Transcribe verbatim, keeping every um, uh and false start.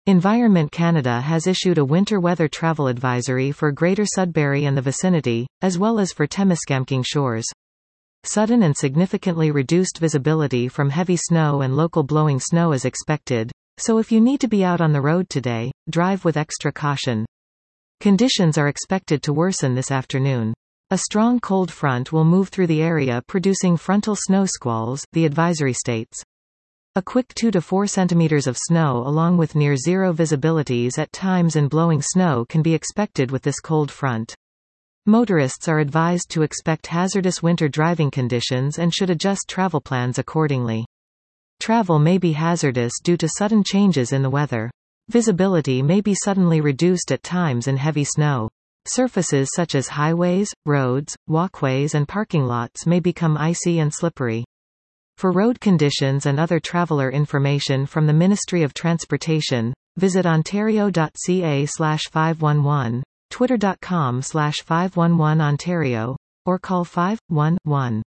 Environment Canada has issued a winter weather travel advisory for Greater Sudbury and the vicinity, as well as for Temiskaming shores. Sudden and significantly reduced visibility from heavy snow and local blowing snow is expected, so if you need to be out on the road today, drive with extra caution. Conditions are expected to worsen this afternoon. A strong cold front will move through the area producing frontal snow squalls, the advisory states. A quick two to four centimeters of snow along with near-zero visibilities at times and blowing snow can be expected with this cold front. Motorists are advised to expect hazardous winter driving conditions and should adjust travel plans accordingly. Travel may be hazardous due to sudden changes in the weather. Visibility may be suddenly reduced at times in heavy snow. Surfaces such as highways, roads, walkways and parking lots may become icy and slippery. For road conditions and other traveler information from the Ministry of Transportation, visit ontario dot c a slash five one one, twitter dot com slash five one one ontario, or call five one one.